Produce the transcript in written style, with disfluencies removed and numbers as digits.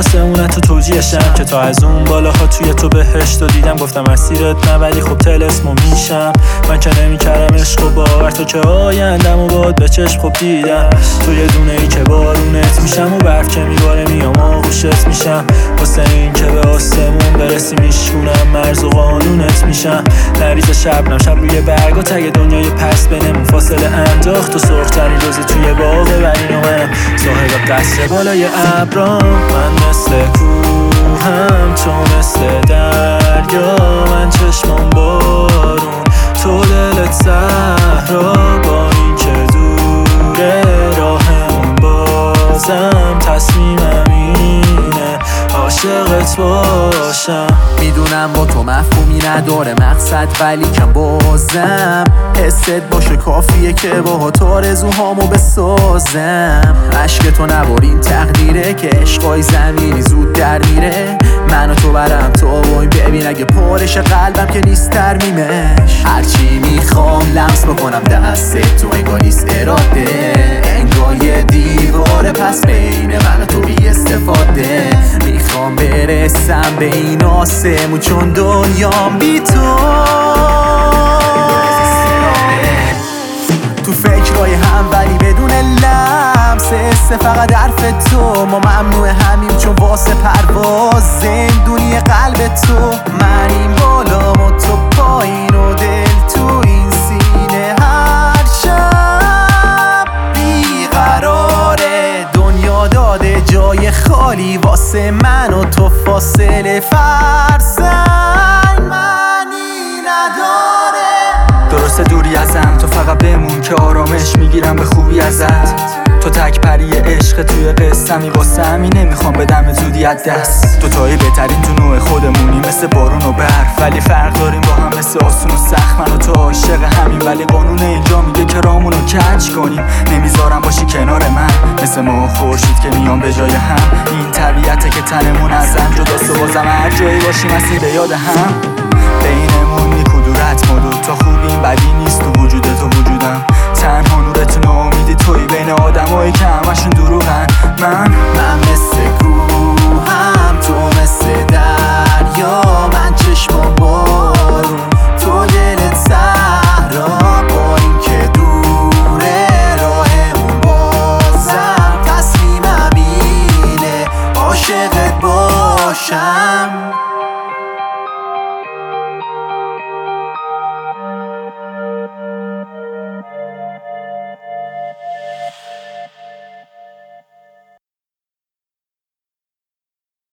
آسمونه تو توجیهشم که تا از اون بالاها توی تو بهشت و دیدم. گفتم مسیرت نه ولی خب طلسمو میشم. من که نمیکردم عشق و باور، تو که آیندم و باد به چشم خوب دیدم. تو یه دونه ای که بارونت میشم و برف که میباره میام آغوشت میشم. واسه این که به آسمون برسی میشونم مرز و قانونت میشم. نریز شبنم شب روی برگا تگ دنیای پس بینمون فاصله انداخت. تو سرخترین روزی توی باغ ولی منم صاحب قصر بالای ابرام. من مثل کوهم تو مثل دریا، من چشمم بارون تو دلت صحرا. با این که دوره راهمون بازم تصمیمم اینه عاشقت باشم. میدونم با تو مفهومی نداره مقصد، ولی کم بازم حست باشه کافیه که با تو آرزوهامو بسازم. عشق تو نبارین تقدیره که عشقای زمینی زود در میره. من و تو برم تو وای ببین اگه پارش قلبم که نیست ترمیمش. هرچی میخوام لمس بکنم دست تو انگار نیست اراده. انگار یه دیواره پس بین من و تو بی استفاده. میخوام برسم به این آسمون چون دنیام بی تو. تو فکرای هم ولی بدون لمس فقط حرف تو. ما ممنوع همیم چون واسه پرواز زندونی قلب تو. من این بالام و تو پایین و دل تو این سینه. هر شب بیقراره دنیا داده جای خالی واسه من و تو. فاصله فرسنگ معنی نداره. درسته دوری ازم تو فقط بمون که آرامش میگیرم به خوبی ازت. تو تک پری عشق توی قصه‌می واسه همین نمیخوام بدم زودی از دست. دوتایی بهترین تو نوع خودمونی مثل بارون و برف، ولی فرق داریم با هم مثل آسون و سخت. من و تو عاشق همین ولی قانون اینجا میگه که رامونو کج کنیم. نمیذارم باشی کنار من مثل ما خورشید که میام به جای هم. این طبیعته که تنمون ازم جداست و بازم هر جایی باشیم مسیر به یاد هم. بینمون میکدورت ما دوتا خوبیم بدی نیست تو وجود تو وجودم. تنها نورت ناامیدی توی بین آدمایی که همشون دروغن. من مثل